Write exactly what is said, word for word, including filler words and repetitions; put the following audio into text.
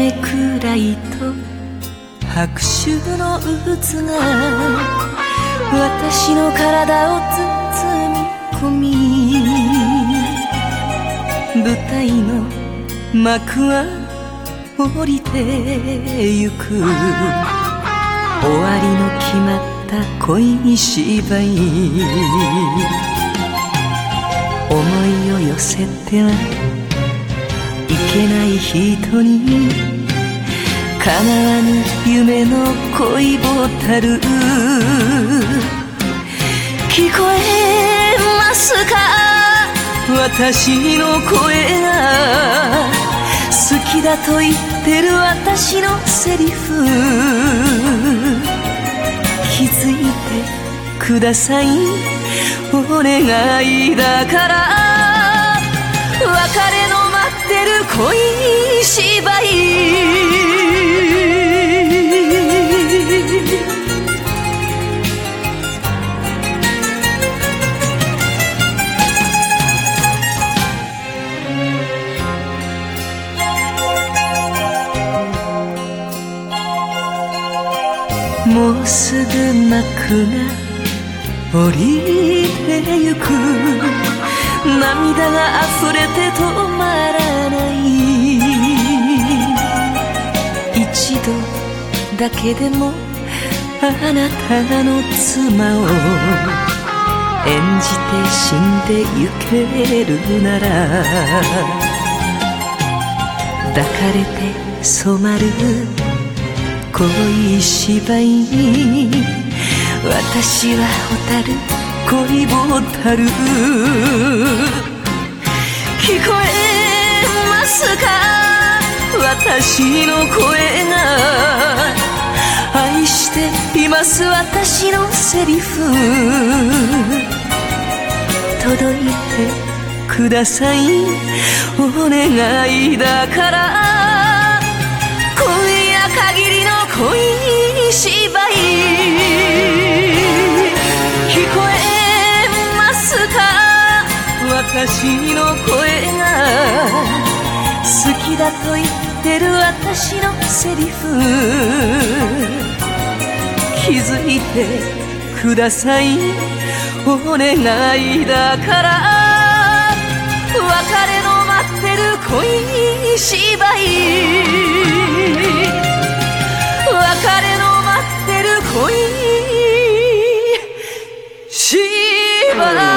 めくらいと拍手の渦が私の体を包み込み、舞台の幕は降りてゆく。終わりの決まった恋芝居、思いを寄せてはいけない人に、叶わぬ夢の恋ボタル。聞こえますか、私の声が好きだと言ってる私のセリフ。気づいてください、お願いだから。別れの待ってる恋芝居、もうすぐ幕が降りてゆく。涙が溢れて止まらない。一度だけでもあなたの妻を演じて死んでゆけるなら、抱かれて染まる恋芝居に、私は蛍恋ボタル。聞こえますか、私の声が愛しています私のセリフ。届いてください、お願いだから。今夜限りの恋芝居、聞こえますか、私の声が好きだと言ってる私のセリフ。気づいてください、お願いだから。別れの待ってる恋芝居、別れの待ってる恋芝居。